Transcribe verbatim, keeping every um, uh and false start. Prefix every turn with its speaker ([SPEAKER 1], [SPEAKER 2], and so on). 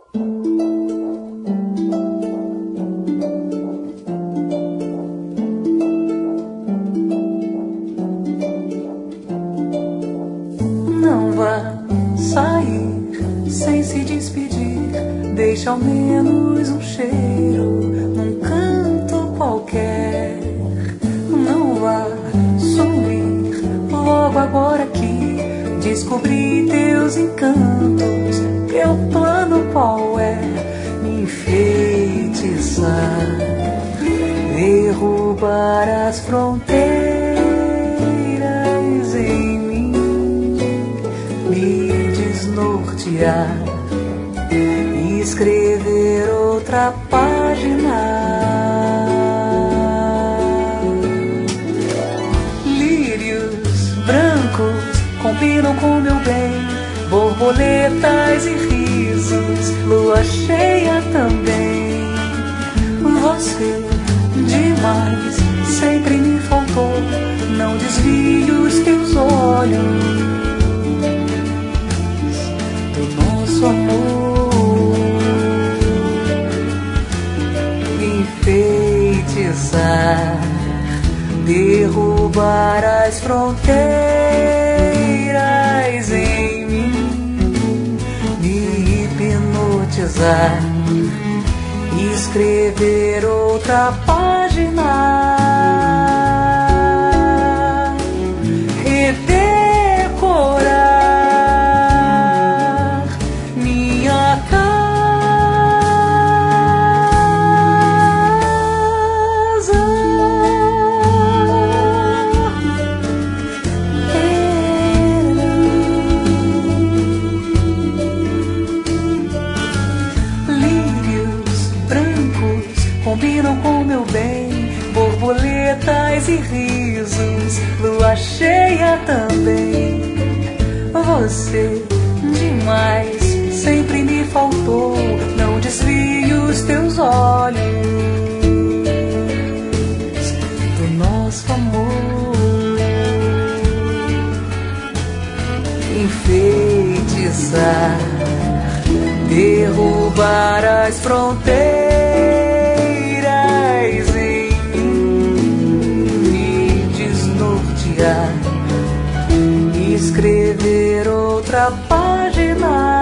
[SPEAKER 1] Não vá sair sem se despedir, deixa ao menos um cheiro num canto qualquer. Não vá sumir logo agora que descobri teus encantos. Teu plano qual é? Me enfeitiçar, derrubar as fronteiras em mim, me desnortear, escrever outra página. Lírios brancos combinam com meu bem, borboletas e risos, lua cheia também. Você demais sempre me faltou, não desvie os teus olhos do nosso amor. Enfeitiçar, derrubar as fronteiras em mim, me hipnotizar, escrever outra página, redecorar minha casa. Lírios brancos combinam com meu bem, borboletas e risos, lua cheia também. Você demais sempre me faltou, não desvie os teus olhos do nosso amor. Enfeitiçar, derrubar as fronteiras em mim, me desnortear, escrever outra página.